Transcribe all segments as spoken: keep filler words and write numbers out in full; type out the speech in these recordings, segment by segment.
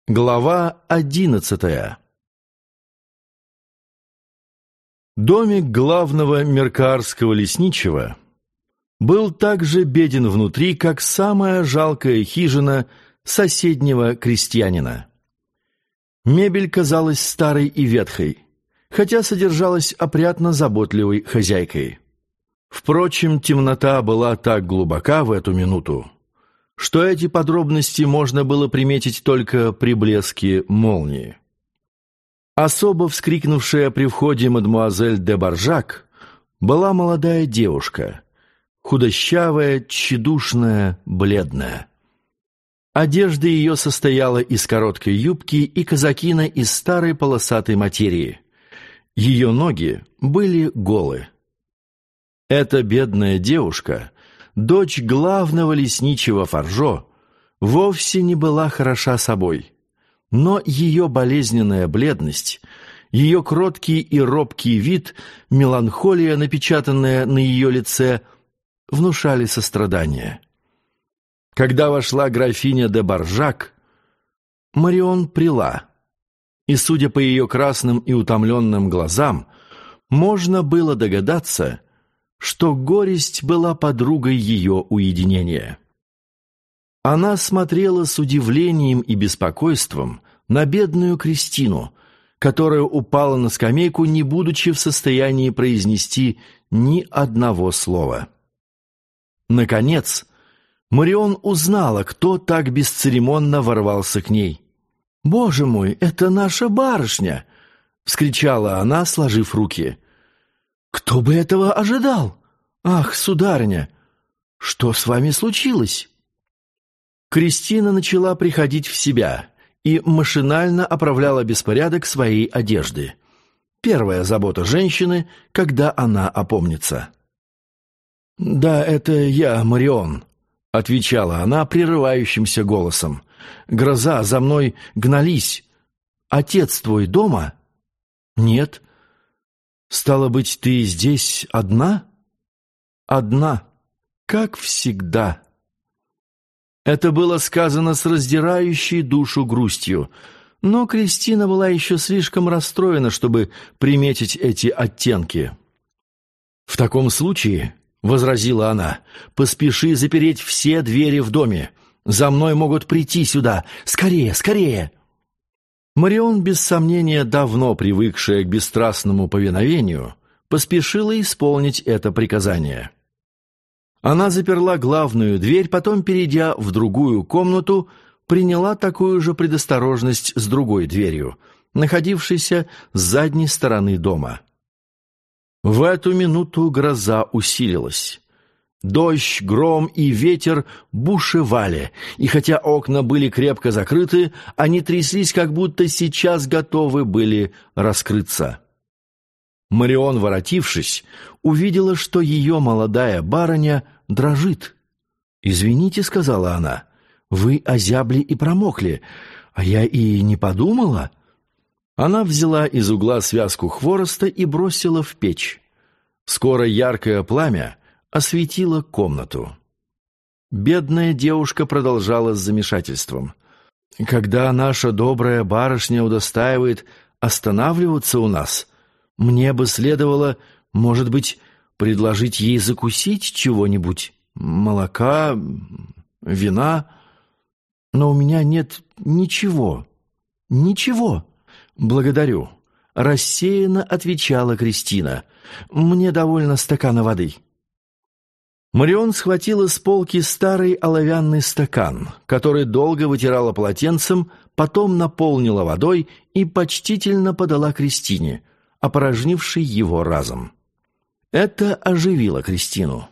Глава одиннадцатая. Домик главного меркаарского лесничего был так же беден внутри, как самая жалкая хижина соседнего крестьянина. Мебель казалась старой и ветхой, хотя содержалась опрятно заботливой хозяйкой. Впрочем, темнота была так глубока в эту минуту, что эти подробности можно было приметить только при блеске молнии. Особо вскрикнувшая при входе мадемуазель де Баржак была молодая девушка, худощавая, тщедушная, бледная. Одежда ее состояла из короткой юбки и казакина из старой полосатой материи. Ее ноги были голы. Эта бедная девушка, дочь главного лесничего Фаржо, вовсе не была хороша собой, но ее болезненная бледность, ее кроткий и робкий вид, меланхолия, напечатанная на ее лице, внушали сострадание. Когда вошла графиня де Баржак, Марион прила, и, судя по ее красным и утомленным глазам, можно было догадаться, что горесть была подругой ее уединения. Она смотрела с удивлением и беспокойством на бедную Кристину, которая упала на скамейку, не будучи в состоянии произнести ни одного слова. Наконец, Марион узнала, кто так бесцеремонно ворвался к ней. «Боже мой, это наша барышня!» — вскричала она, сложив руки. «Кто бы этого ожидал? Ах, сударыня, что с вами случилось?» Кристина начала приходить в себя и машинально оправляла беспорядок своей одежды. Первая забота женщины, когда она опомнится. «Да, это я, Марион», — отвечала она прерывающимся голосом. «Гроза, за мной гнались. Отец твой дома?» «Нет». «Стало быть, ты здесь одна?» «Одна, как всегда». Это было сказано с раздирающей душу грустью, но Кристина была еще слишком расстроена, чтобы приметить эти оттенки. «В таком случае, — возразила она, — поспеши запереть все двери в доме. За мной могут прийти сюда. Скорее, скорее!» Марион, без сомнения, давно привыкшая к бесстрастному повиновению, поспешила исполнить это приказание. Она заперла главную дверь, потом, перейдя в другую комнату, приняла такую же предосторожность с другой дверью, находившейся с задней стороны дома. В эту минуту гроза усилилась. Дождь, гром и ветер бушевали, и хотя окна были крепко закрыты, они тряслись, как будто сейчас готовы были раскрыться. Марион, воротившись, увидела, что ее молодая барыня дрожит. «Извините, — сказала она, — вы озябли и промокли, а я и не подумала». Она взяла из угла связку хвороста и бросила в печь. Скоро яркое пламя осветило комнату. Бедная девушка продолжала с замешательством. «Когда наша добрая барышня удостаивает останавливаться у нас, мне бы следовало, может быть, предложить ей закусить чего-нибудь, молока, вина, но у меня нет ничего, ничего». «Благодарю», — рассеянно отвечала Кристина. «Мне довольно стакана воды». Марион схватила с полки старый оловянный стакан, который долго вытирала полотенцем, потом наполнила водой и почтительно подала Кристине, опорожнившей его разом. Это оживило Кристину.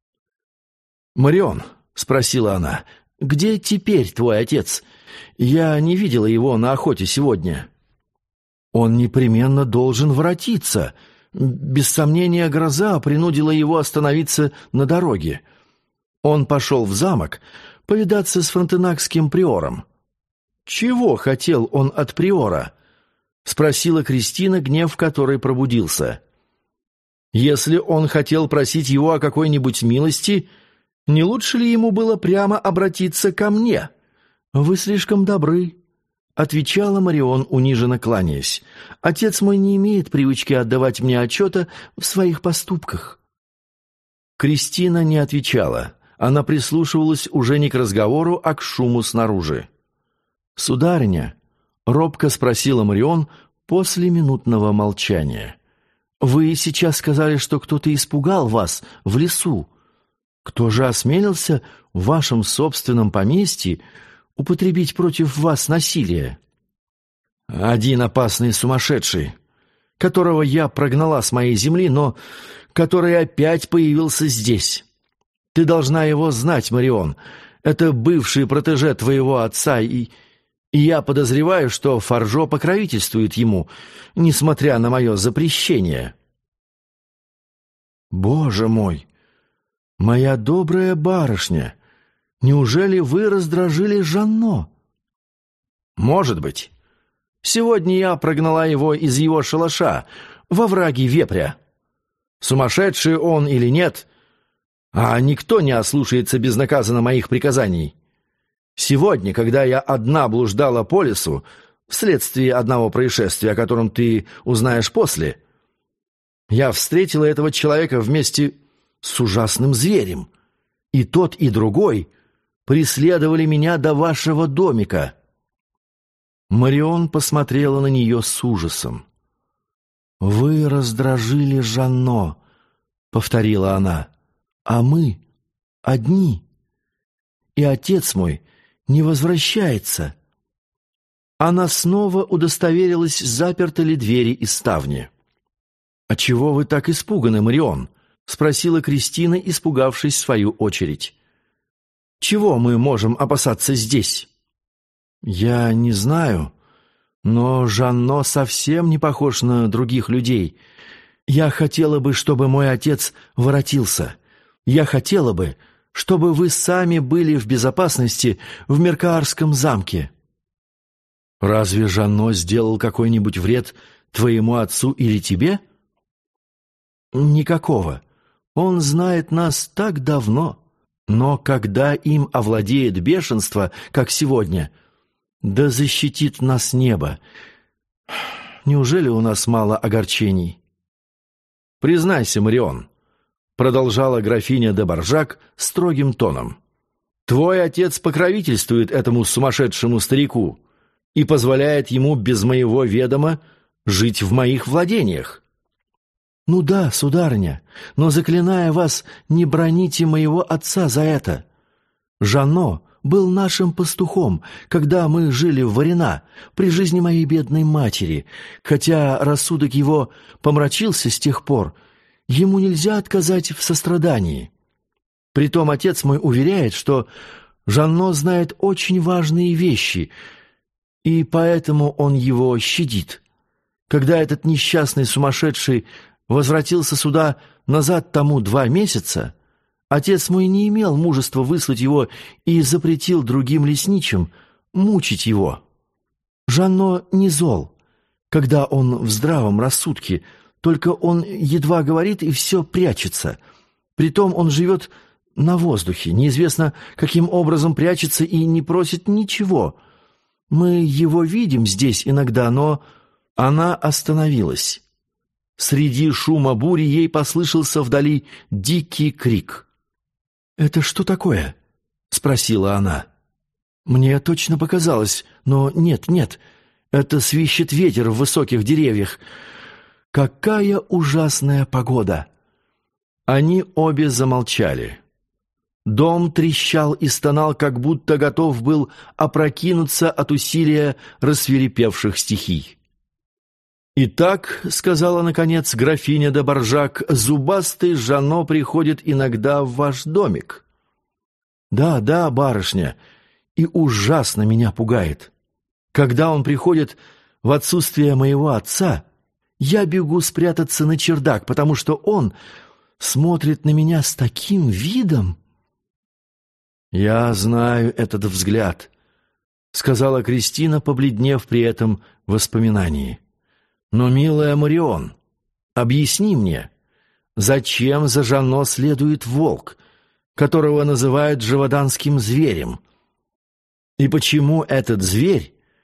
«Марион», — спросила она, — «где теперь твой отец? Я не видела его на охоте сегодня». «Он непременно должен воротиться. Без сомнения, гроза принудила его остановиться на дороге. Он пошел в замок повидаться с фронтенакским приором». «Чего хотел он от приора?» — спросила Кристина, гнев которой пробудился. «Если он хотел просить его о какой-нибудь милости, не лучше ли ему было прямо обратиться ко мне? Вы слишком добры. отвечала Марион, униженно кланяясь. «Отец мой не имеет привычки отдавать мне отчета в своих поступках». Кристина не отвечала. Она прислушивалась уже не к разговору, а к шуму снаружи. «Сударыня», — робко спросила Марион после минутного молчания, «вы сейчас сказали, что кто-то испугал вас в лесу. Кто же осмелился в вашем собственном поместье употребить против вас насилие?» «Один опасный сумасшедший, которого я прогнала с моей земли, но который опять появился здесь. Ты должна его знать, Марион. Это бывший протеже твоего отца, и, и я подозреваю, что Фаржо покровительствует ему, несмотря на мое запрещение». «Боже мой! Моя добрая барышня! Неужели вы раздражили Жанно?» «Может быть. Сегодня я прогнала его из его шалаша во враге вепря. Сумасшедший он или нет, а никто не ослушается безнаказанно моих приказаний. Сегодня, когда я одна блуждала по лесу, вследствие одного происшествия, о котором ты узнаешь после, я встретила этого человека вместе с ужасным зверем, и тот, и другой преследовали меня до вашего домика». Марион посмотрела на нее с ужасом. «Вы раздражили Жанно», — повторила она, — «а мы одни, и отец мой не возвращается». Она снова удостоверилась, заперты ли двери и ставни. «А чего вы так испуганы, Марион?» — спросила Кристина, испугавшись в свою очередь. «Чего мы можем опасаться здесь?» «Я не знаю, но Жанно совсем не похож на других людей. Я хотела бы, чтобы мой отец воротился. Я хотела бы, чтобы вы сами были в безопасности в Меркаарском замке». «Разве Жанно сделал какой-нибудь вред твоему отцу или тебе?» «Никакого. Он знает нас так давно. Но когда им овладеет бешенство, как сегодня, да защитит нас небо. Неужели у нас мало огорчений?» «Признайся, Марион», — продолжала графиня де Боржак строгим тоном, «твой отец покровительствует этому сумасшедшему старику и позволяет ему без моего ведома жить в моих владениях». «Ну да, сударыня, но, заклиная вас, не броните моего отца за это. Жанно был нашим пастухом, когда мы жили в Варина, при жизни моей бедной матери. Хотя рассудок его помрачился с тех пор, ему нельзя отказать в сострадании. Притом отец мой уверяет, что Жанно знает очень важные вещи, и поэтому он его щадит. Когда этот несчастный сумасшедший возвратился сюда назад тому два месяца, отец мой не имел мужества выслать его и запретил другим лесничим мучить его. Жанно не зол, когда он в здравом рассудке, только он едва говорит и все прячется. Притом он живет на воздухе, неизвестно, каким образом прячется и не просит ничего. Мы его видим здесь иногда, но...» Она остановилась. Среди шума бури ей послышался вдали дикий крик. «Это что такое?» — спросила она. «Мне точно показалось, но нет, нет, это свищет ветер в высоких деревьях. Какая ужасная погода!» Они обе замолчали. Дом трещал и стонал, как будто готов был опрокинуться от усилия рассвирепевших стихий. «Итак, — сказала, наконец, графиня де Боржак, — зубастый Жанно приходит иногда в ваш домик». «Да, да, барышня, и ужасно меня пугает. Когда он приходит в отсутствие моего отца, я бегу спрятаться на чердак, потому что он смотрит на меня с таким видом». «Я знаю этот взгляд», — сказала Кристина, побледнев при этом воспоминании. «Но, милая Марион, объясни мне, зачем за Жанно следует волк, которого называют живоданским зверем? И почему этот зверь